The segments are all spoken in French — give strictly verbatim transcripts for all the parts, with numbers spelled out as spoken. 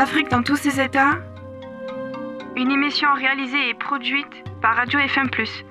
L'Afrique dans tous ses états. Une émission réalisée et produite par Radio F M plus.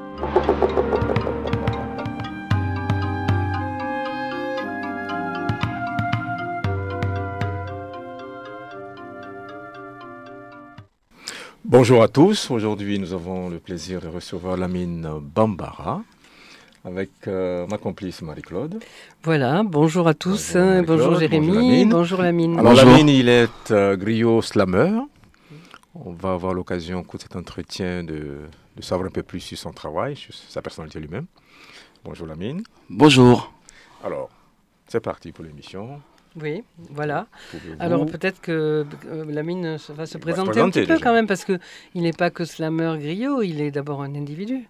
Bonjour à tous. Aujourd'hui, nous avons le plaisir de recevoir Lamine Bambara avec euh, ma complice Marie-Claude. Voilà, bonjour à tous. Bonjour, bonjour Jérémy, bonjour Lamine. Bonjour Lamine. Alors bonjour. Lamine, il est euh, griot slameur. On va avoir l'occasion, au cours de cet entretien, de, de savoir un peu plus sur son travail, sur sa personnalité lui-même. Bonjour Lamine. Bonjour. Alors, c'est parti pour l'émission. Oui, voilà. Pouvez-vous... Alors peut-être que euh, Lamine va se présenter, présenter un petit peu déjà. quand même, parce qu'il n'est pas que slameur griot, il est d'abord un individu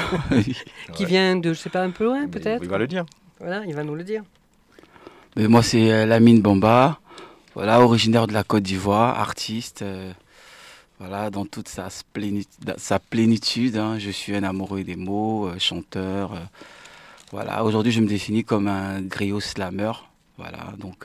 qui Ouais. vient de, je sais pas, un peu loin Mais peut-être. Il va le dire. Voilà, il va nous le dire. Mais moi, c'est euh, Lamine Bamba, voilà, originaire de la Côte d'Ivoire, artiste, euh, voilà, dans toute sa, splénitude, sa plénitude. Hein, je suis un amoureux des mots, euh, chanteur. Euh, voilà, aujourd'hui, je me définis comme un griot slameur, voilà, donc, euh,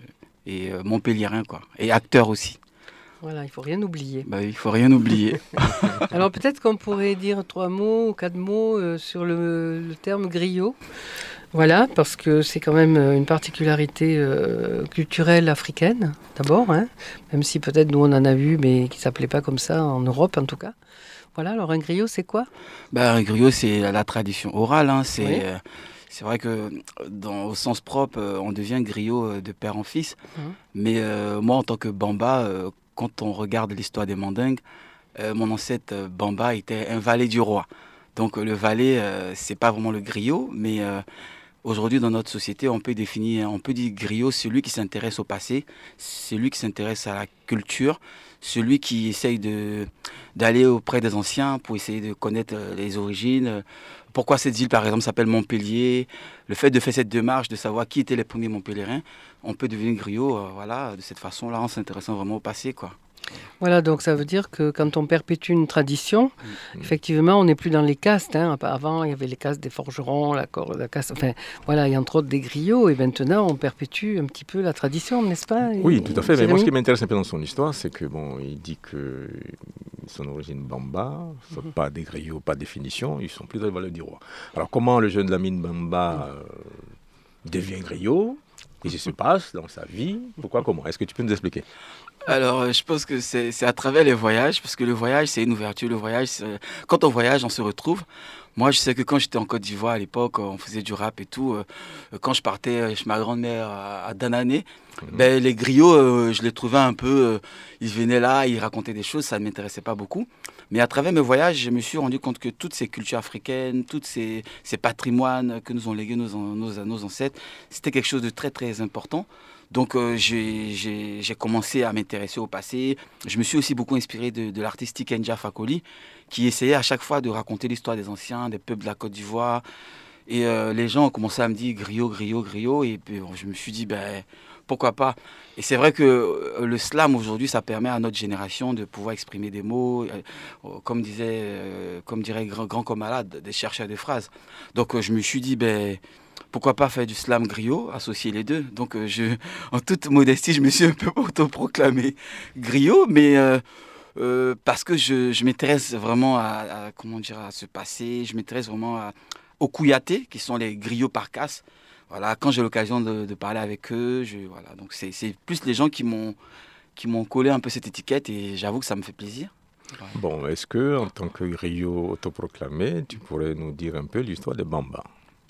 et euh, montpelliérain, quoi, et acteur aussi. Voilà, il faut rien oublier. Bah, il faut rien oublier. Alors peut-être qu'on pourrait dire trois mots ou quatre mots euh, sur le, le terme griot. Voilà, parce que c'est quand même une particularité euh, culturelle africaine, d'abord, hein, même si peut-être nous on en a vu, mais qui ne s'appelait pas comme ça en Europe en tout cas. Voilà, alors un griot c'est quoi ? Bah, un griot, c'est la, la tradition orale, hein, c'est... Oui. Euh, C'est vrai que dans, au sens propre, euh, on devient griot euh, de père en fils. Mmh. Mais euh, moi, en tant que Bamba, euh, quand on regarde l'histoire des Mandingues, euh, mon ancêtre euh, Bamba était un valet du roi. Donc euh, le valet, euh, c'est pas vraiment le griot, mais euh, aujourd'hui dans notre société, on peut définir, on peut dire griot, celui qui s'intéresse au passé, celui qui s'intéresse à la culture, celui qui essaye de d'aller auprès des anciens pour essayer de connaître euh, les origines. euh, Pourquoi cette ville, par exemple, s'appelle Montpellier. Le fait de faire cette démarche, de savoir qui étaient les premiers Montpelliérains, on peut devenir griot, euh, voilà, de cette façon-là, en s'intéressant vraiment au passé, quoi. Voilà, donc ça veut dire que quand on perpétue une tradition, mmh. effectivement, on n'est plus dans les castes. Hein. Avant, il y avait les castes des forgerons, la, cor- la caste, enfin, voilà, il y a entre autres des griots, et maintenant, on perpétue un petit peu la tradition, n'est-ce pas ? Oui, tout à fait. Jérémy ? Mais moi, ce qui m'intéresse un peu dans son histoire, c'est que bon, il dit que son origine Bamba, ce n'est pas des griots, pas de définition, ils sont plus dans les valeurs du roi. Alors, comment le jeune Lamine Bamba euh, devient griot ? Qu'est-ce qui se passe dans sa vie ? Pourquoi, comment ? Est-ce que tu peux nous expliquer ? Alors, euh, je pense que c'est, c'est à travers les voyages, parce que le voyage, c'est une ouverture. Le voyage, c'est... quand on voyage, on se retrouve. Moi, je sais que quand j'étais en Côte d'Ivoire à l'époque, on faisait du rap et tout. Euh, quand je partais chez ma grand-mère à, à Danané, mmh. ben, les griots, euh, je les trouvais un peu... Euh, ils venaient là, ils racontaient des choses, ça ne m'intéressait pas beaucoup. Mais à travers mes voyages, je me suis rendu compte que toutes ces cultures africaines, tous ces, ces patrimoines que nous ont légués nos, nos, nos ancêtres, c'était quelque chose de très, très important. Donc euh, j'ai, j'ai, j'ai commencé à m'intéresser au passé. Je me suis aussi beaucoup inspiré de, de l'artiste Tikenja Fakoly, qui essayait à chaque fois de raconter l'histoire des anciens, des peuples de la Côte d'Ivoire. Et euh, les gens ont commencé à me dire griot, griot, griot. Et puis, bon, je me suis dit, ben, pourquoi pas. Et c'est vrai que euh, le slam aujourd'hui, ça permet à notre génération de pouvoir exprimer des mots, euh, comme, disait, euh, comme dirait Grand, Grand Komala, des chercheurs de phrases. Donc euh, je me suis dit, ben... pourquoi pas faire du slam griot, associer les deux. Donc, euh, je, en toute modestie, je me suis un peu autoproclamé griot, mais euh, euh, parce que je, je m'intéresse vraiment à, à, comment dire, à ce passé, je m'intéresse vraiment à, aux Kouyaté, qui sont les griots par casse. Voilà, quand j'ai l'occasion de, de parler avec eux, je, voilà, donc c'est, c'est plus les gens qui m'ont, qui m'ont collé un peu cette étiquette et j'avoue que ça me fait plaisir. Ouais. Bon, est-ce que, en tant que griot autoproclamé, tu pourrais nous dire un peu l'histoire des Bamba ?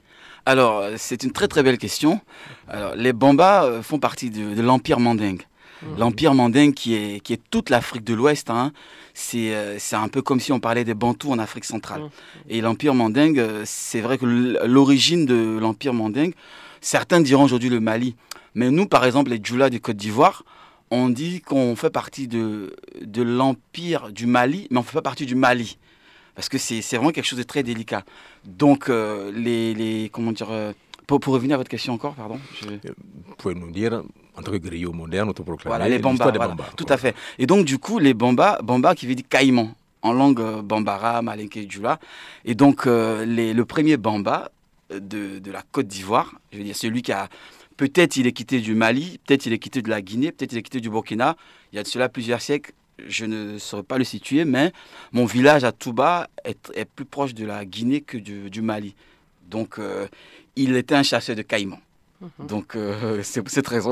Alors, c'est une très très belle question. Alors, les Bamba euh, font partie de, de l'Empire mandingue. Mmh. L'Empire mandingue qui est, qui est toute l'Afrique de l'Ouest, hein. c'est, euh, c'est un peu comme si on parlait des Bantous en Afrique centrale. Mmh. Et l'Empire mandingue, euh, c'est vrai que l'origine de l'Empire mandingue, certains diront aujourd'hui le Mali. Mais nous, par exemple, les Djoula de Côte d'Ivoire, on dit qu'on fait partie de, de l'Empire du Mali, mais on ne fait pas partie du Mali. Parce que c'est, c'est vraiment quelque chose de très délicat. Donc, euh, les, les, comment dire, euh, pour, pour revenir à votre question encore, pardon. Je... Vous pouvez nous dire, en tant que griot moderne, autoproclamé, voilà, les Bamba, des voilà, Bamba. Tout à fait. Et donc, du coup, les Bamba, Bamba qui veut dire caïman, en langue euh, Bambara, Malinké, Djoula. Et donc, euh, les, le premier Bamba de, de la Côte d'Ivoire, je veux dire, celui qui a peut-être il est quitté du Mali, peut-être il est quitté de la Guinée, peut-être il est quitté du Burkina. Il y a de cela plusieurs siècles, je ne saurais pas le situer, mais mon village à Touba est, est plus proche de la Guinée que du, du Mali. Donc, euh, il était un chasseur de caïmans. Mmh. Donc, euh, c'est pour cette raison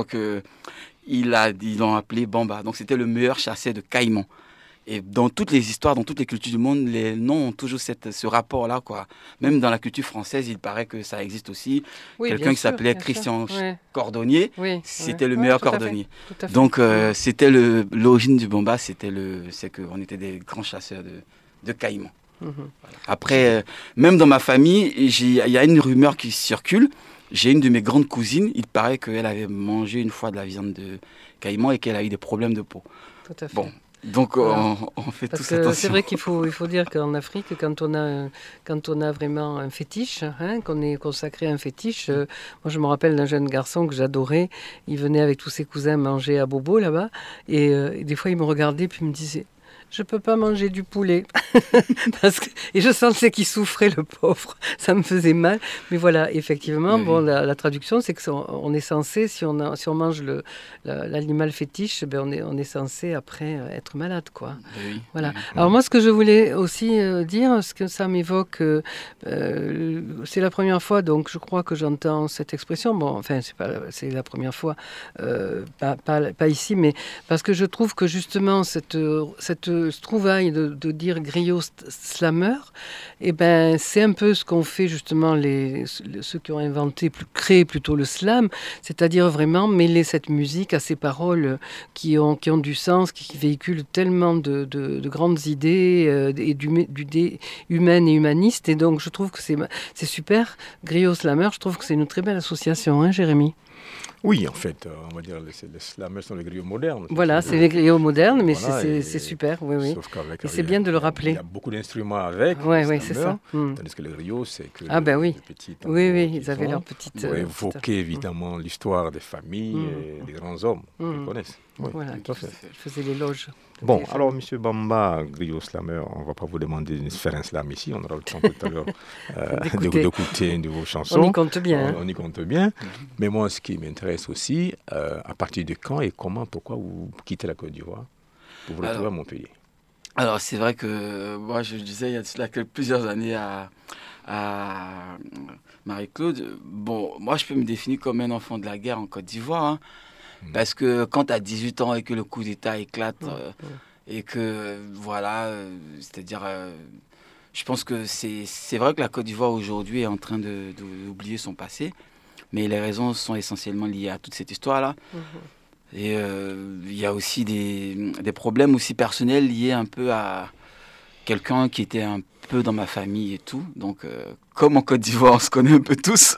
qu'ils l'ont appelé Bamba. Donc, c'était le meilleur chasseur de caïmans. Et dans toutes les histoires, dans toutes les cultures du monde, les noms ont toujours cette, ce rapport-là, quoi. Même dans la culture française, il paraît que ça existe aussi. Oui, quelqu'un qui s'appelait Christian ouais. Cordonnier, oui, c'était ouais. le meilleur ouais, cordonnier. Fait, fait. Donc, euh, c'était le, l'origine du Bamba, c'était le, c'est qu'on était des grands chasseurs de, de caïmans. Mmh. Voilà. Après, euh, même dans ma famille, il y a une rumeur qui circule. J'ai une de mes grandes cousines, il paraît qu'elle avait mangé une fois de la viande de caïman et qu'elle a eu des problèmes de peau. Tout à fait. Bon. Donc voilà. on, on fait Parce tous attention. C'est vrai qu'il faut, il faut dire qu'en Afrique, quand on a, quand on a vraiment un fétiche, hein, qu'on est consacré à un fétiche, euh, moi je me rappelle d'un jeune garçon que j'adorais, il venait avec tous ses cousins manger à Bobo là-bas, et, euh, et des fois il me regardait puis il me disait « Je ne peux pas manger du poulet. » Parce que, et je sentais qu'il souffrait, le pauvre. Ça me faisait mal. Mais voilà, effectivement, oui. bon, la, la traduction, c'est qu'on est censé, si on, a, si on mange le, la, l'animal fétiche, ben on, est, on est censé après être malade, quoi. Oui. Voilà. Oui. Alors moi, ce que je voulais aussi euh, dire, ce que ça m'évoque, euh, euh, c'est la première fois, donc je crois que j'entends cette expression. Bon, enfin, c'est, pas, c'est la première fois, euh, pas, pas, pas ici, mais parce que je trouve que justement, cette... cette ce trouvaille de, de dire griot slammer, eh ben, c'est un peu ce qu'ont fait justement les, ceux qui ont inventé, créé plutôt le slam, c'est-à-dire vraiment mêler cette musique à ces paroles qui ont, qui ont du sens, qui, qui véhiculent tellement de, de, de grandes idées euh, et du, du, des humaines et humanistes. Et donc, je trouve que c'est, c'est super. Griot slammer, je trouve que c'est une très belle association, hein, Jérémy? Oui, en fait, euh, on va dire que les, les slammers sont les griots modernes. Voilà, c'est, c'est les griots modernes, mais voilà, c'est, c'est, c'est super, oui, oui. Sauf qu'avec, et c'est bien de le rappeler. Il y a beaucoup d'instruments avec, ouais, oui, c'est ça. Tandis que les griots, c'est que ah, ben oui. les petits oui, oui, ils avaient leur petite... Pour euh, évoquer évidemment mmh. l'histoire des familles mmh. et des grands hommes mmh. qu'ils connaissent. Oui, voilà, tout à fait. Je faisais l'éloge. Bon, alors, M. Bamba, griot slammer, on ne va pas vous demander de faire un slam ici, on aura le temps tout à l'heure euh, d'écouter. d'écouter une de vos chansons. On y compte bien. On, on y compte bien. Mm-hmm. Mais moi, ce qui m'intéresse aussi, euh, à partir de quand et comment, pourquoi vous quittez la Côte d'Ivoire pour vous retrouver alors, à Montpellier? Alors, c'est vrai que moi, je disais il y a cela plusieurs années à, à Marie-Claude, bon, moi, je peux me définir comme un enfant de la guerre en Côte d'Ivoire, hein. Parce que quand tu as dix-huit ans et que le coup d'État éclate, euh, et que, voilà, euh, c'est-à-dire, euh, je pense que c'est, c'est vrai que la Côte d'Ivoire aujourd'hui est en train de, de, d'oublier son passé, mais les raisons sont essentiellement liées à toute cette histoire-là. Mmh. Et il euh, y a aussi des, des problèmes aussi personnels liés un peu à quelqu'un qui était un peu dans ma famille et tout. Donc, euh, comme en Côte d'Ivoire, on se connaît un peu tous.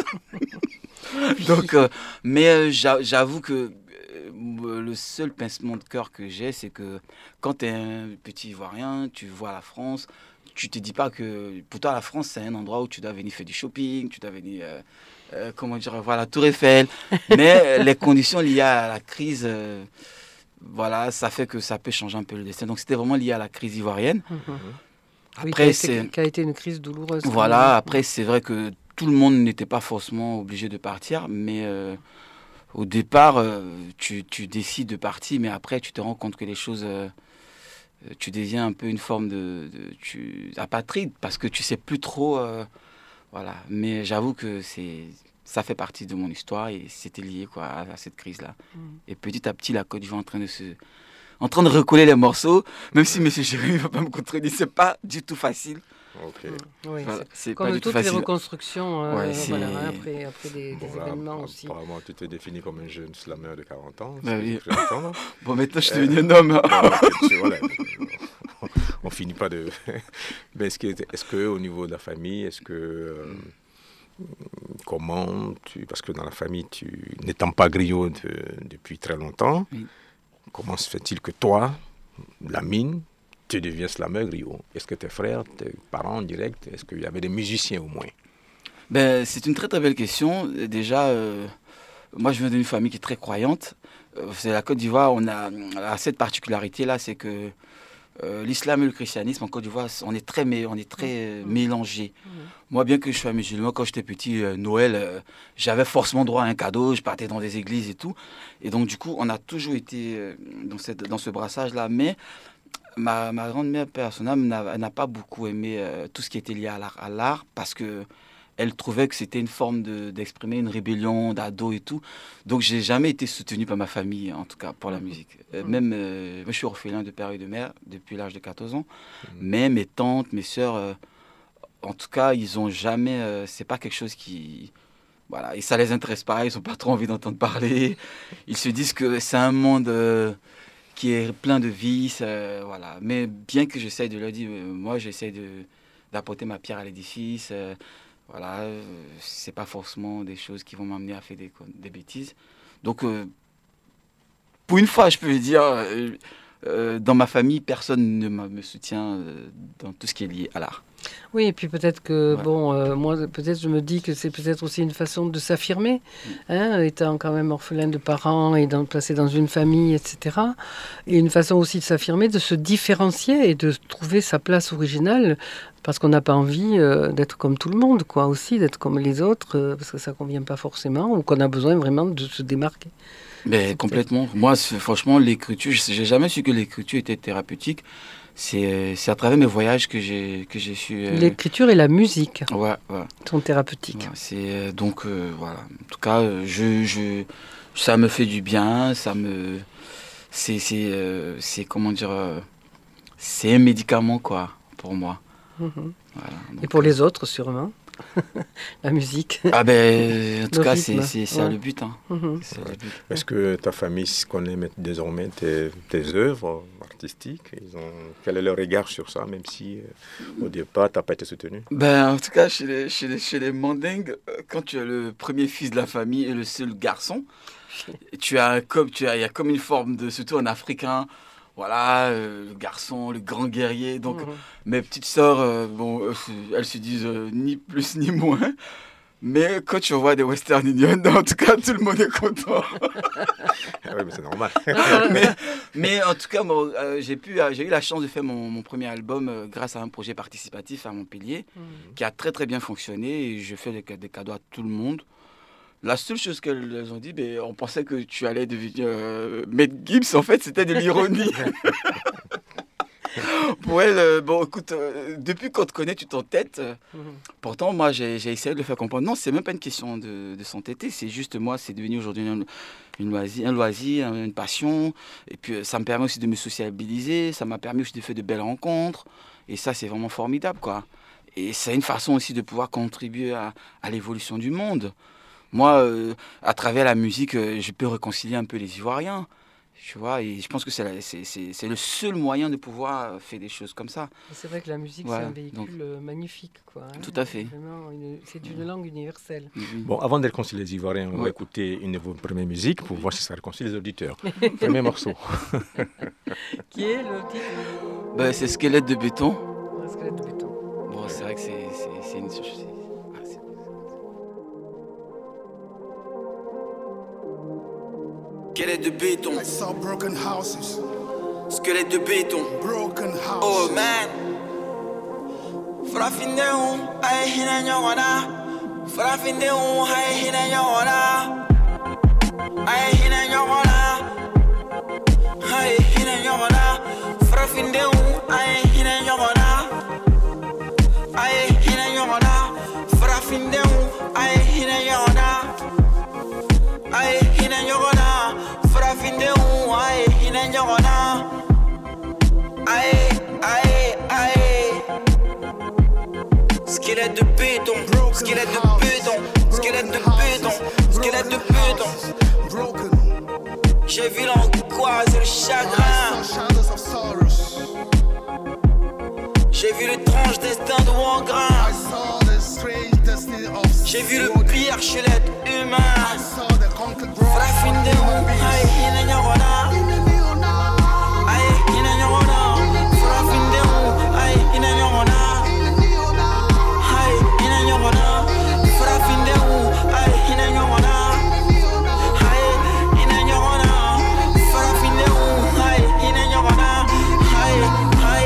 Donc, euh, mais euh, j'avoue que euh, le seul pincement de cœur que j'ai, c'est que quand tu es un petit Ivoirien, tu vois la France, tu te dis pas que pour toi la France c'est un endroit où tu dois venir faire du shopping, tu dois venir, euh, euh, comment dire, voir la Tour Eiffel. Mais les conditions liées à la crise, euh, voilà, ça fait que ça peut changer un peu le destin. Donc c'était vraiment lié à la crise ivoirienne. Mmh. Après, oui, qui, a été, qui a été une crise douloureuse. Voilà, après c'est vrai que tout le monde n'était pas forcément obligé de partir, mais euh, au départ, euh, tu, tu décides de partir, mais après, tu te rends compte que les choses... Euh, tu deviens un peu une forme de... de tu, apatride, parce que tu sais plus trop... Euh, voilà. Mais j'avoue que c'est, ça fait partie de mon histoire et c'était lié quoi, à, à cette crise-là. Mmh. Et petit à petit, la Côte d'Ivoire est en train de se... en train de recoller les morceaux, même si M. Jérémy ne va pas me contredire, c'est pas du tout facile. Okay. Mmh, oui, voilà, c'est, c'est comme pas du toutes tout facile. Les reconstructions euh, ouais, voilà, après, après des, des bon, événements là, aussi. Apparemment, tu t'es défini comme un jeune slammer de quarante ans. Bah oui. Bon, maintenant, je suis devenu un homme. Voilà, on ne finit pas de... Mais est-ce, que, est-ce que au niveau de la famille, est-ce que... Euh, comment tu... Parce que dans la famille, tu n'étant pas griot de, depuis très longtemps, oui. Comment se fait-il que toi, Lamine, tu deviens slammer griot? Est-ce que tes frères, tes parents directs, est-ce qu'il y avait des musiciens au moins? Ben, c'est une très très belle question. Déjà, euh, moi je viens d'une famille qui est très croyante. Euh, c'est la Côte d'Ivoire, on a, a cette particularité-là, c'est que euh, l'islam et le christianisme en Côte d'Ivoire, on est très, on est très euh, mélangés. Mmh. Moi, bien que je sois musulman, quand j'étais petit, euh, Noël, euh, j'avais forcément droit à un cadeau, je partais dans des églises et tout. Et donc, du coup, on a toujours été euh, dans, cette, dans ce brassage-là. Mais ma, ma grand-mère, personnelle, n'a, n'a pas beaucoup aimé euh, tout ce qui était lié à l'art, à l'art parce que elle trouvait que c'était une forme de, d'exprimer une rébellion d'ado et tout. Donc, j'ai jamais été soutenu par ma famille, en tout cas, pour la musique. Euh, même, euh, moi, je suis orphelin de père et de mère depuis l'âge de quatorze ans. Mmh. Mais mes tantes, mes sœurs, euh, en tout cas, ils ont jamais... Euh, c'est pas quelque chose qui... Voilà, et ça les intéresse pas, ils ont pas trop envie d'entendre parler. Ils se disent que c'est un monde euh, qui est plein de vices, euh, voilà. Mais bien que j'essaye de leur dire, euh, moi, j'essaye de, d'apporter ma pierre à l'édifice... Euh, Voilà, euh, c'est pas forcément des choses qui vont m'amener à faire des, des bêtises. Donc, euh, pour une fois, je peux dire, euh, euh, dans ma famille, personne ne me soutient euh, dans tout ce qui est lié à l'art. Oui, et puis peut-être que, ouais. bon, euh, moi, peut-être je me dis que c'est peut-être aussi une façon de s'affirmer, mmh. hein, étant quand même orphelin de parents et dans, placé dans une famille, et cetera. Et une façon aussi de s'affirmer, de se différencier et de trouver sa place originale, parce qu'on n'a pas envie euh, d'être comme tout le monde, quoi, aussi, d'être comme les autres, euh, parce que ça ne convient pas forcément, ou qu'on a besoin vraiment de se démarquer. Mais complètement. Moi, franchement, l'écriture, je n'ai jamais su que l'écriture était thérapeutique. C'est, c'est à travers mes voyages que j'ai, que j'ai su... Euh... L'écriture et la musique ouais, ouais. sont thérapeutiques. Ouais, c'est, donc, euh, voilà. En tout cas, je, je, ça me fait du bien. Ça me, c'est, c'est, euh, c'est comment dire... Euh, c'est un médicament, quoi, pour moi. Mmh. Voilà, donc, et pour les autres, sûrement. La musique. Ah ben, en tout le cas, rythme. c'est, c'est, c'est ouais. le but. Hein. Mmh. C'est ouais. le but. Est-ce que ta famille connaît désormais tes, tes œuvres artistiques? Ils ont... Quel est leur regard sur ça, même si euh, au départ, tu n'as pas été soutenu? Ben, en tout cas, chez les, chez les, chez les Mandingues, quand tu es le premier fils de la famille et le seul garçon, tu as comme, tu as, il y a comme une forme de, surtout en africain, voilà, euh, le garçon, le grand guerrier. Donc, mmh. mes petites sœurs, euh, bon, euh, elles se disent euh, ni plus ni moins. Mais quand tu vois des Western Union, en tout cas, tout le monde est content. Ah oui, mais c'est normal. mais, mais en tout cas, bon, euh, j'ai, pu, euh, j'ai eu la chance de faire mon, mon premier album euh, grâce à un projet participatif à Montpellier, mmh. qui a très très bien fonctionné. Et je fais des, des cadeaux à tout le monde. La seule chose qu'elles ont dit, ben, on pensait que tu allais devenir euh, Mel Gibbs. En fait, c'était de l'ironie. Pour elle, euh, bon, écoute, euh, depuis qu'on te connaît, tu t'entêtes. Euh, mm-hmm. Pourtant, moi, j'ai, j'ai essayé de le faire comprendre. Non, c'est même pas une question de, de s'entêter. C'est juste, moi, c'est devenu aujourd'hui une, une loisir, un loisir, une passion. Et puis, ça me permet aussi de me sociabiliser. Ça m'a permis aussi de faire de belles rencontres. Et ça, c'est vraiment formidable, quoi. Et c'est une façon aussi de pouvoir contribuer à, à l'évolution du monde. Moi, euh, à travers la musique, euh, je peux réconcilier un peu les Ivoiriens, tu vois, et je pense que c'est, la, c'est, c'est, c'est le seul moyen de pouvoir faire des choses comme ça. Et c'est vrai que la musique, ouais, c'est un véhicule donc, magnifique, quoi. Hein, tout à fait. Une, c'est une langue universelle. Mm-hmm. Bon, avant de réconcilier les Ivoiriens, on ouais. va écouter une de vos premières musiques pour voir si ça réconcilie les auditeurs. Premier morceau. Qui est le titre? Ben, c'est Squelette de béton. Un squelette de béton. Bon, c'est vrai que c'est, c'est, c'est une... Squelette de béton. I saw broken houses. Squelette de béton. Broken houses. Oh man. Frafindeum, ay hina nyona. Frafindeum, ay hina nyona. Ay hina nyona. Ay hina nyona. Frafindeum, ay hina nyona. Ay hina nyona. Frafindeum, ay hina nyona. Ay hina nyona. Frafindeum, ay hina nyona. Ay, ay, ay. Squelette de béton, squelette de béton, squelette de béton, squelette de béton. J'ai vu l'angoisse et le chagrin. J'ai vu l'étrange destin de Wangrain. J'ai vu le pire chez l'être humain. Frafindeum, ay hina nyona. Ay hina nyona. Frafindeum, ay hina nyona. Ay,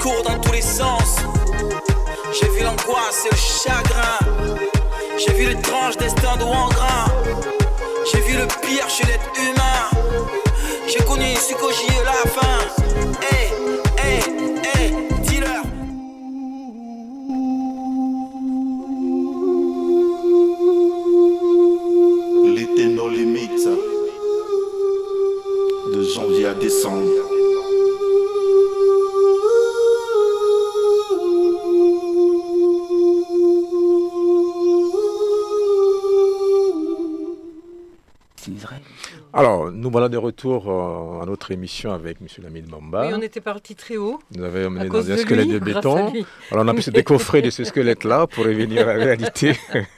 court dans tous les sens. J'ai vu l'angoisse et le chagrin. J'ai vu l'étrange destin de Wangra. J'ai vu le pire chez l'être humain. J'ai connu Sukoji et la fin. Hey, hey, hey, dis-leur. L'été nos limites. De janvier à décembre. Alors, nous voilà de retour euh, à notre émission avec M. Lamine Bamba. Oui, on était parti très haut. Nous avons emmené à dans cause un de squelette lui, de béton. grâce à lui. Alors, on a pu se décoffrer de ce squelette-là pour revenir à la réalité.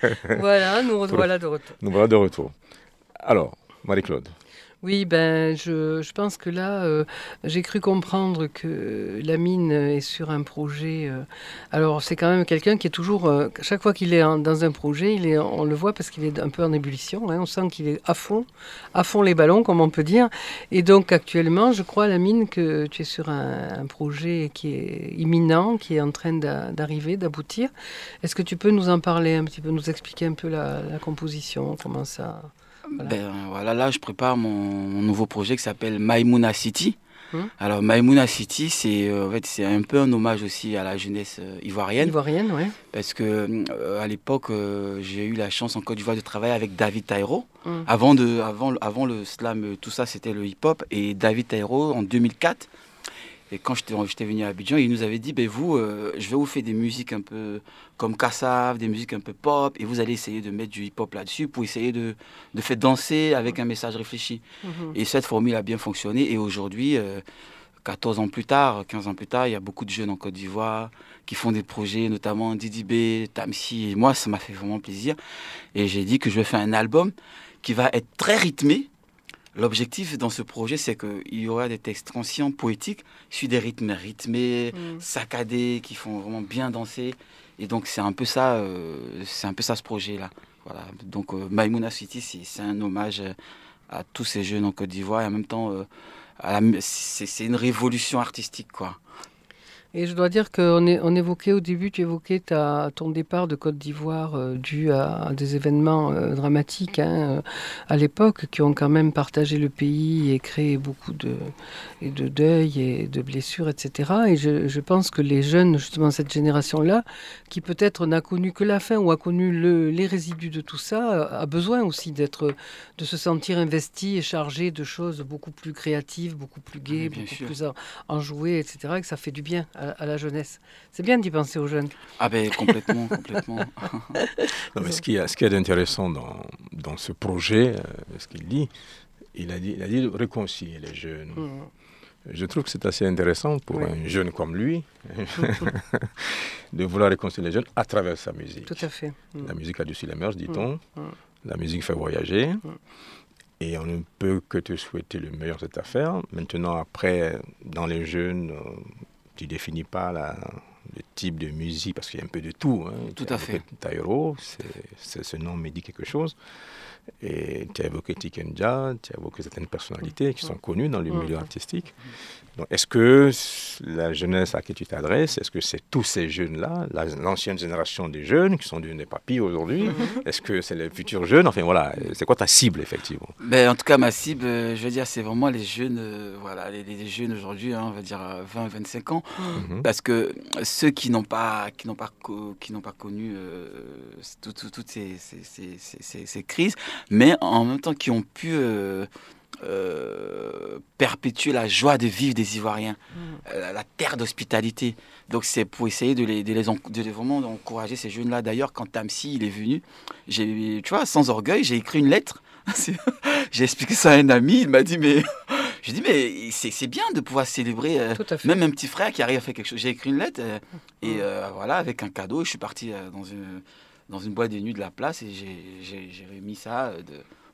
Voilà, nous voilà de retour. Nous voilà de retour. Alors, Marie-Claude. Oui, ben, je, je pense que là, euh, j'ai cru comprendre que Lamine est sur un projet. Euh, alors, c'est quand même quelqu'un qui est toujours, euh, chaque fois qu'il est en- dans un projet, il est, on le voit parce qu'il est un peu en ébullition. Hein, on sent qu'il est à fond, à fond les ballons, comme on peut dire. Et donc, actuellement, je crois, Lamine, que tu es sur un, un projet qui est imminent, qui est en train d'a- d'arriver, d'aboutir. Est-ce que tu peux nous en parler un petit peu, nous expliquer un peu la, la composition, comment ça. Voilà. Ben, voilà, là, je prépare mon, mon nouveau projet qui s'appelle Maïmouna City. Hum. Alors, Maïmouna City, c'est euh, en fait, c'est un peu un hommage aussi à la jeunesse euh, ivoirienne. Ivoirienne, oui. Parce que euh, à l'époque, euh, j'ai eu la chance en Côte d'Ivoire de travailler avec David Taïro. Hum. Avant, de, avant, avant le slam, euh, tout ça, c'était le hip-hop. Et David Taïro, en deux mille quatre, et quand j'étais j'étais venu à Abidjan, il nous avait dit, ben vous, euh, je vais vous faire des musiques un peu comme Kassav, des musiques un peu pop, et vous allez essayer de mettre du hip-hop là-dessus pour essayer de, de faire danser avec un message réfléchi. Mhm. Et cette formule a bien fonctionné. Et aujourd'hui, euh, quatorze ans plus tard, quinze ans plus tard, il y a beaucoup de jeunes en Côte d'Ivoire qui font des projets, notamment Didi B, Tamsi. Et moi, ça m'a fait vraiment plaisir. Et j'ai dit que je vais faire un album qui va être très rythmé. L'objectif dans ce projet, c'est qu'il y aura des textes conscients, poétiques, issus des rythmes rythmés, Mm. saccadés, qui font vraiment bien danser. Et donc, c'est un peu ça, euh, c'est un peu ça ce projet-là. Voilà. Donc, euh, Maïmouna City, c'est, c'est un hommage à tous ces jeunes en Côte d'Ivoire. Et en même temps, euh, à la- c'est, c'est une révolution artistique, quoi. Et je dois dire qu'on é- on évoquait au début, tu évoquais ta, ton départ de Côte d'Ivoire euh, dû à, à des événements euh, dramatiques hein, euh, à l'époque qui ont quand même partagé le pays et créé beaucoup de, et de deuil et de blessures, et cetera. Et je, je pense que les jeunes, justement cette génération-là, qui peut-être n'a connu que la fin ou a connu le, les résidus de tout ça, a besoin aussi d'être, de se sentir investi et chargé de choses beaucoup plus créatives, beaucoup plus gaies, Oui, bien beaucoup sûr. plus en- enjouées, et cetera. Et que ça fait du bien à, à la jeunesse. C'est bien d'y penser aux jeunes. Ah ben, complètement, complètement. Non, mais ce qui est, ce qui est intéressant dans, dans ce projet, euh, ce qu'il dit, il a dit, il a dit de réconcilier les jeunes. Mm. Je trouve que c'est assez intéressant pour Oui. un jeune comme lui de vouloir réconcilier les jeunes à travers sa musique. Tout à fait. Mm. La musique a du l'émerge, dit-on. Mm. La musique fait voyager. Mm. Et on ne peut que te souhaiter le meilleur de cette affaire. Maintenant, après, dans les jeunes, euh, tu ne définis pas la, le type de musique, parce qu'il y a un peu de tout. Hein. Tout Tu as à fait. évoqué Taïro, c'est, c'est, ce nom me dit quelque chose. Et tu as évoqué Tikenja, tu as évoqué certaines personnalités qui sont connues dans le Mm. milieu artistique. Donc, est-ce que la jeunesse à qui tu t'adresses, est-ce que c'est tous ces jeunes-là, la- l'ancienne génération des jeunes qui sont devenus des papis aujourd'hui? Est-ce que c'est les futurs jeunes? Enfin voilà, c'est quoi ta cible effectivement? Ben, en tout cas, ma cible, euh, je veux dire, c'est vraiment les jeunes, euh, voilà, les, les jeunes aujourd'hui, hein, on va dire euh, vingt à vingt-cinq ans. Mhm. Parce que ceux qui n'ont pas, qui n'ont pas, co- qui n'ont pas connu euh, tout- tout- toutes ces, ces- ces- ces- ces- ces crises, mais en même temps qui ont pu euh, euh, perpétuer la joie de vivre des Ivoiriens, euh, la, la terre d'hospitalité. Donc c'est pour essayer de les, de les, en- de les vraiment encourager ces jeunes-là. D'ailleurs, quand Tamsi il est venu, j'ai, tu vois, sans orgueil, j'ai écrit une lettre. C'est- j'ai expliqué ça à un ami, il m'a dit mais, j'ai dit mais c'est, c'est bien de pouvoir célébrer. euh, Tout à fait. même un petit frère qui arrive à faire quelque chose. J'ai écrit une lettre euh, et euh, voilà, avec un cadeau, je suis parti euh, dans, une, dans une boîte de nuit de la place et j'ai, j'ai, j'ai remis ça. euh, de,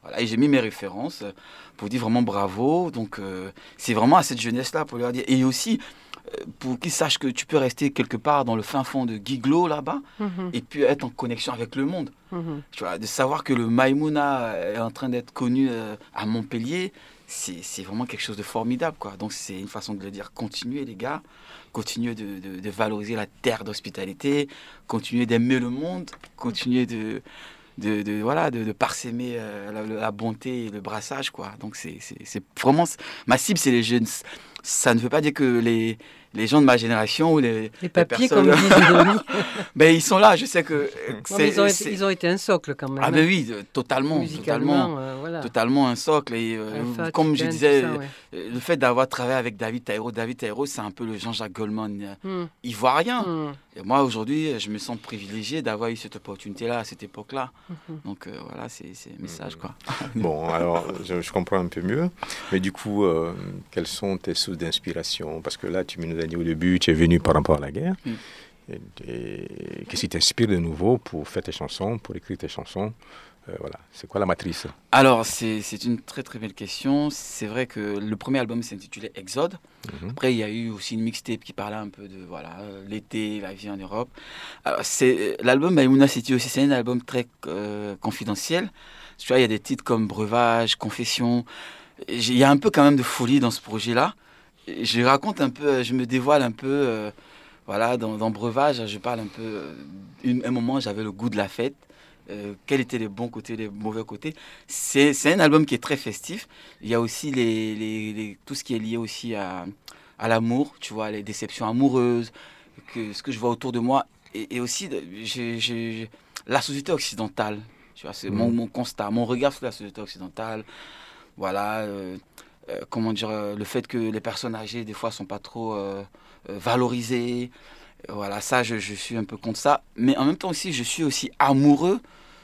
Voilà, et j'ai mis mes références pour dire vraiment bravo. Donc, euh, c'est vraiment à cette jeunesse-là pour leur dire. Et aussi, euh, pour qu'ils sachent que tu peux rester quelque part dans le fin fond de Guiglo, là-bas, Mhm. et puis être en connexion avec le monde. Mhm. Tu vois, de savoir que le Maïmouna est en train d'être connu euh, à Montpellier, c'est, c'est vraiment quelque chose de formidable, quoi. Donc, c'est une façon de le dire. Continuez, les gars. Continuez de, de, de valoriser la terre d'hospitalité. Continuez d'aimer le monde. Continuez de... De, de, voilà, de, de parsemer euh, la, la bonté et le brassage, quoi. Donc, c'est, c'est, c'est vraiment... Ma cible, c'est les jeunes. Ça ne veut pas dire que les, les gens de ma génération ou les, Les papiers, personnes- comme disent Denis. ben, ils sont là, je sais que... euh, Non, c'est- mais ils, ont c'est- été, ils ont été un socle quand même. Ah hein. ben oui, euh, totalement, Musicalement, totalement. euh, voilà. Totalement un socle. Et euh, Alpha, comme je Tucan, disais, tout ça, ouais. euh, le fait d'avoir travaillé avec David Taïro, David Taïro, c'est un peu le Jean-Jacques Goldman euh, Hmm, ivoirien. hmm, Et moi, aujourd'hui, je me sens privilégié d'avoir eu cette opportunité-là à cette époque-là. mhm. Donc euh, voilà, c'est, c'est le message, quoi. Bon, alors, je, je comprends un peu mieux. Mais du coup, euh, quelles sont tes sources d'inspiration? Parce que là, tu nous as dit au début, tu es venu par rapport à la guerre. Mm. Et, et qu'est-ce qui t'inspire de nouveau pour faire tes chansons, pour écrire tes chansons? Euh, voilà, c'est quoi la matrice? Alors, c'est, c'est une très très belle question. C'est vrai que le premier album s'intitulait Exode. Mhm. Après, il y a eu aussi une mixtape qui parlait un peu de voilà, euh, l'été, la vie en Europe. Alors, c'est, l'album Maïmouna City aussi, c'est un album très euh, confidentiel. Tu vois, il y a des titres comme Breuvage, Confession. J'ai- Il y a un peu quand même de folie dans ce projet-là. Et je raconte un peu, je me dévoile un peu. euh, voilà, dans, dans Breuvage, je parle un peu. euh, une- un moment, j'avais le goût de la fête. Euh, quels étaient les bons côtés, les mauvais côtés. C'est, c'est un album qui est très festif. Il y a aussi les, les- les- tout ce qui est lié aussi à, à l'amour, tu vois, les déceptions amoureuses, que, ce que je vois autour de moi. Et, et aussi, de- j'ai, j'ai- la société occidentale, tu vois, c'est mon, Mhm. mon constat, mon regard sur la société occidentale. Voilà, euh, euh, comment dire, euh, le fait que les personnes âgées, des fois, sont pas trop euh, euh, valorisées. Voilà, ça, je, je suis un peu contre ça. Mais en même temps aussi, je suis aussi amoureux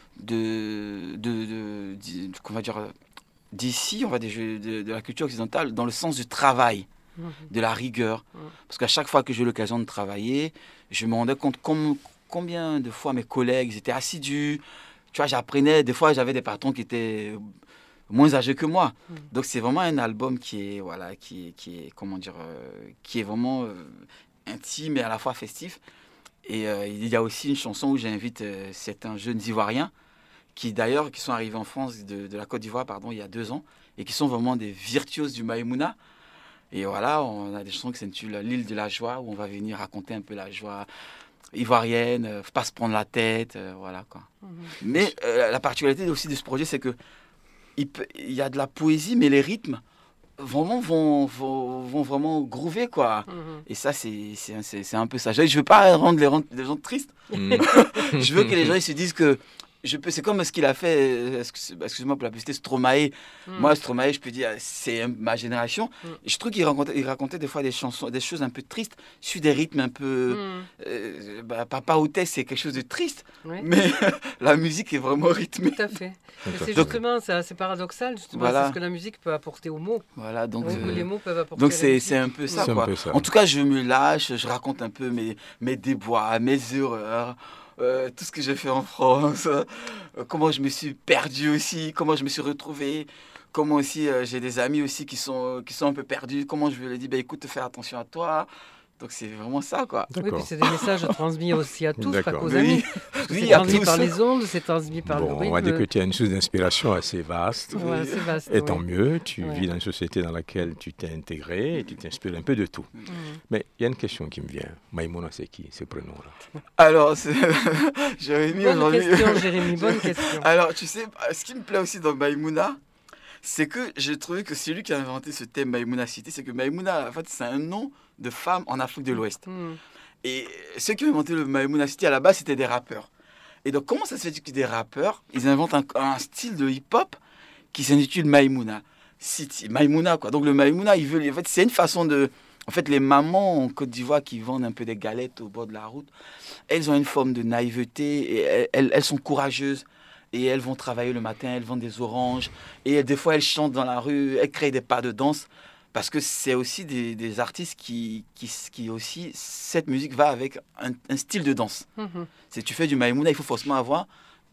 de, de, de, d'i- qu'on va dire, euh, d'ici, on va dire, je- de, de la culture occidentale, dans le sens du travail, Mhm. de la rigueur. Mhm. Parce qu'à chaque fois que j'ai eu l'occasion de travailler, je me rendais compte com- combien de fois mes collègues étaient assidus. Tu vois, j'apprenais, des fois, j'avais des patrons qui étaient moins âgés que moi. Mhm. Donc, c'est vraiment un album qui est, voilà, qui est, qui est comment dire, euh, qui est vraiment euh, intime et à la fois festif. Et euh, il y a aussi une chanson où j'invite euh, certains jeunes Ivoiriens qui d'ailleurs qui sont arrivés en France de, de la Côte d'Ivoire pardon il y a deux ans et qui sont vraiment des virtuoses du Maïmouna. Et voilà, on a des chansons qui s'intitulent L'île de la joie où on va venir raconter un peu la joie ivoirienne, euh, faut pas se prendre la tête, euh, voilà quoi. Mhm. Mais euh, la particularité aussi de ce projet, c'est que il, peut- il y a de la poésie, mais les rythmes vraiment vont, vont, vont vraiment groover quoi. Mhm. Et ça, c'est, c'est, c'est, c'est un peu ça. Je ne veux pas rendre les, rendre les gens tristes. Mhm. Je veux que les gens ils se disent que je peux, c'est comme ce qu'il a fait, euh, excuse- excuse-moi pour la publicité, Stromae. Mhm. Moi, Stromae, je peux dire, c'est un- ma génération. Mm. Et je trouve qu'il racontait, il racontait des fois des chansons, des choses un peu tristes, sur des rythmes un peu. Mhm. Euh, bah, Papa Outé, c'est quelque chose de triste, Ouais. mais la musique est vraiment rythmée. Tout à fait. Tout à Mais fait. c'est justement, c'est assez paradoxal, justement, Voilà. c'est ce que la musique peut apporter aux mots. Voilà, donc. Ou euh, que les mots peuvent apporter Donc à la c'est, musique. c'est un peu ça, C'est un quoi. peu ça. En tout cas, je me lâche, je raconte un peu mes, mes déboires, mes erreurs, euh, tout ce que j'ai fait en France, euh, comment je me suis perdu aussi, comment je me suis retrouvé, comment aussi euh, j'ai des amis aussi qui sont, qui sont un peu perdus, comment je leur ai dit, bah, écoute, fais attention à toi. Donc c'est vraiment ça, quoi. Oui, D'accord. puis c'est des messages transmis aussi à tous, pas D'accord. qu'aux Oui, amis. Parce que oui, c'est à transmis tous. par les ondes, c'est transmis par Bon, le on rythme. va dire que tu as une source d'inspiration assez vaste. Ouais, c'est vaste. Et tant ouais. mieux, tu Ouais. vis dans une société dans laquelle tu t'es intégré et tu t'inspires un peu de tout. Mhm. Mais il y a une question qui me vient. Maïmouna, c'est qui, ce prénom-là? Alors, c'est... Jérémy, Bonne aujourd'hui... question, Jérémy, bonne question. Alors, tu sais, ce qui me plaît aussi dans Maïmouna, c'est que j'ai trouvé que c'est lui qui a inventé ce thème Maïmouna City. C'est que Maïmouna, en fait, c'est un nom de femme en Afrique de l'Ouest. Mhm. Et ceux qui ont inventé le Maïmouna City, à la base, c'était des rappeurs. Et donc, comment ça se fait que des rappeurs, ils inventent un, un style de hip-hop qui s'intitule Maïmouna City, Maïmouna, quoi. Donc, le Maïmouna, il veut, en fait, c'est une façon de... En fait, les mamans en Côte d'Ivoire qui vendent un peu des galettes au bord de la route, elles ont une forme de naïveté et elles, elles, elles sont courageuses. Et elles vont travailler le matin, elles vendent des oranges. Et des fois, elles chantent dans la rue, elles créent des pas de danse. Parce que c'est aussi des, des artistes qui, qui, qui aussi... Cette musique va avec un, un style de danse. Mhm. Si tu fais du Maïmouna, il faut forcément avoir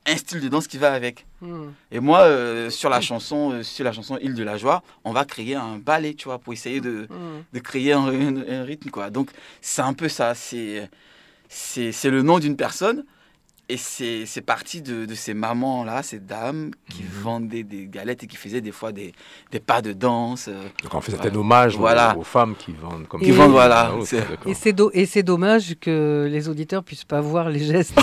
un style de danse qui va avec. Mm. Et moi, euh, sur la chanson, euh, sur la chanson Île de la Joie, on va créer un ballet, tu vois, pour essayer de, Mm. de créer un, un- un rythme, quoi. Donc, c'est un peu ça. C'est, c'est, c'est le nom d'une personne. Et c'est, c'est parti de, de ces mamans-là, ces dames qui Mhm. vendaient des galettes et qui faisaient des fois des, des pas de danse. euh, Donc en fait, c'était Voilà. un hommage aux- Voilà. aux, femmes qui vendent comme Qui ça. vendent, voilà, Ah, ok, c'est- d'accord. Et c'est, do- et c'est dommage que les auditeurs puissent pas voir les gestes.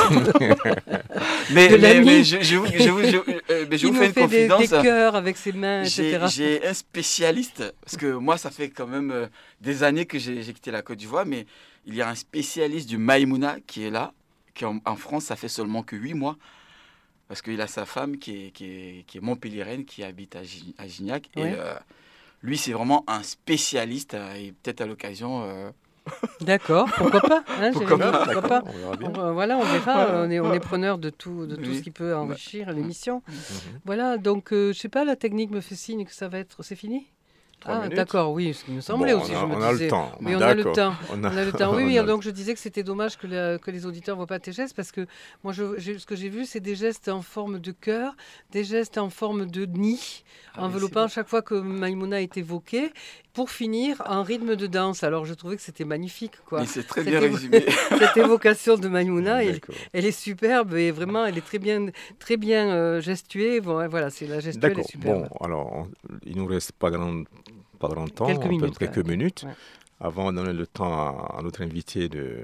Mais, De mais, l'ami. mais je, je vous, je vous- je- euh, mais je Il vous nous fais une fait des, des confidence. cœurs avec ses mains, et J'ai, cetera. j'ai un spécialiste, parce que moi, ça fait quand même euh, des années que j'ai, j'ai quitté la Côte d'Ivoire, mais il y a un spécialiste du Maïmouna qui est là, qui en, en France, ça fait seulement que huit mois, parce qu'il a sa femme qui est, qui est, qui est montpelliéraine, qui habite à, Gi- à Gignac, Ouais. et euh, lui, c'est vraiment un spécialiste, euh, et peut-être à l'occasion... euh, D'accord, pourquoi pas, hein, Pourquoi Jérémy, pas, pourquoi D'accord, pas. on verra bien. On va- voilà, on verra, on est, on est preneur de tout, de tout Oui. ce qui peut enrichir l'émission. Mhm. Voilà, donc euh, je sais pas, la technique me fait signe que ça va être... C'est fini Trois Ah, minutes. d'accord, oui, ce qui me semblait Bon, aussi, on a, je me on a disais. le temps. Mais on a le D'accord. temps. On On a le temps. Oui, on oui, a le donc je disais que c'était dommage que, la- que les auditeurs ne voient pas tes gestes parce que moi, je, j'ai- ce que j'ai vu, c'est des gestes en forme de cœur, des gestes en forme de nid, Ah, mais enveloppant c'est chaque fois que Maïmouna est évoquée, pour finir en rythme de danse. Alors, je trouvais que c'était magnifique, quoi. Mais c'est très C'était- bien résumé. Cette évocation de Maïmouna, elle, D'accord. elle est superbe et vraiment, elle est très bien, très bien euh, gestuée. Bon, ouais, voilà, c'est la gestuelle est D'accord. superbe. Bon, alors, on- il nous reste pas grand, pas grand temps, Quelques à peu minutes, près quand quelques même. minutes, Ouais. avant de donner le temps à, à notre invité de,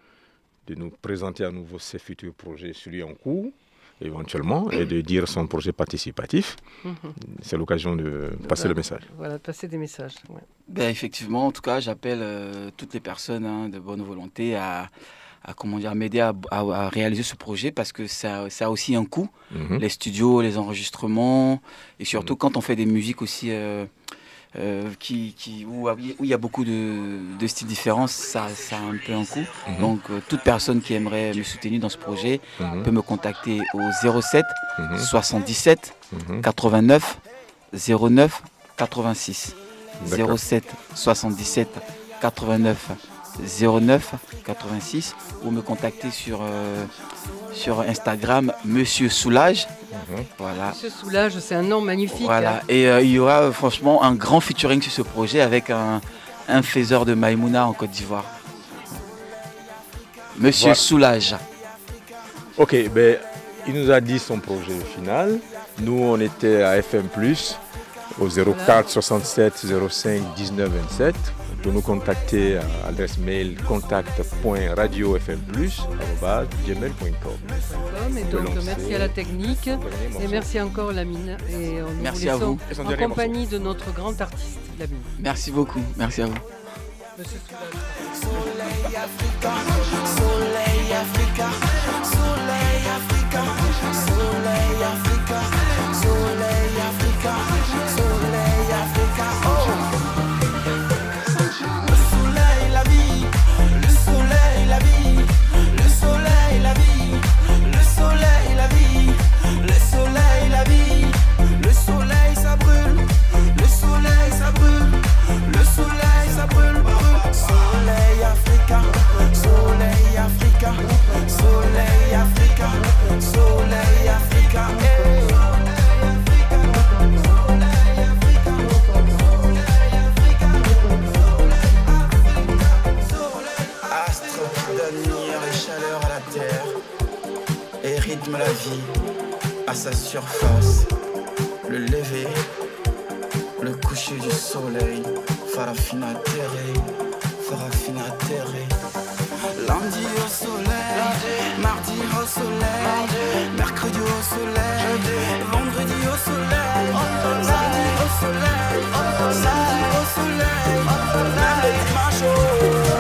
de nous présenter à nouveau ses futurs projets, celui en cours, éventuellement, et de dire son projet participatif. Mhm. C'est l'occasion de passer le message. Voilà, passer des messages. Ouais. Ben, effectivement, en tout cas, j'appelle euh, toutes les personnes hein, de bonne volonté à, à, comment dire, m'aider à, à- à réaliser ce projet parce que ça, ça a aussi un coût. Mhm. Les studios, les enregistrements, et surtout quand on fait des musiques aussi euh, euh, qui, qui, où où il y a beaucoup de, de styles différents, ça, ça a un peu un coût. Mhm. Donc, euh, toute personne qui aimerait me soutenir dans ce projet Mhm. peut me contacter au zéro sept Mhm. soixante-dix-sept Mhm. quatre-vingt-neuf zéro neuf quatre-vingt-six. D'accord. zéro sept soixante-dix-sept quatre-vingt-neuf zéro neuf quatre-vingt-six ou me contacter sur, euh, sur Instagram Monsieur Soulage. Mhm. Voilà. Monsieur Soulage, c'est un nom magnifique. Voilà. hein. Et euh, il y aura euh, franchement un grand featuring sur ce projet avec un, un faiseur de Maïmouna en Côte d'Ivoire. Monsieur Voilà. Soulage. Ok, ben, il nous a dit son projet final. Nous, on était à F M plus, au zéro quatre soixante-sept zéro cinq dix-neuf vingt-sept. Pour nous contacter à l'adresse mail contact.radiofmplus arobase gmail point com. Et peut donc, lancer. merci à la technique. Dernier Et morceau. merci encore, Lamine. Et euh, nous Merci vous à laissons vous. Et son en dernier compagnie de notre grand artiste, Lamine. Merci beaucoup. Merci à vous. Monsieur Soulage. Soleil Africa, Soleil Africa, Soleil Africa, Soleil Africa, Soleil Africa, Soleil Africa. Oh. Le soleil, la vie, le soleil, la vie, le soleil, la vie, le soleil, la vie, le soleil, la vie, le soleil, ça brûle, le soleil, ça brûle, le soleil, ça brûle, brûle. Soleil Africa, Soleil Africa, Soleil Africa, Soleil Africa. Hey. Astre donne lumière et chaleur à la terre et rythme la vie à sa surface. Le lever, le coucher du soleil, Farafina terre, Farafina terre. Lundi au soleil, mardi au soleil, mercredi au soleil, vendredi au soleil, samedi au soleil, samedi au soleil, même le dimanche au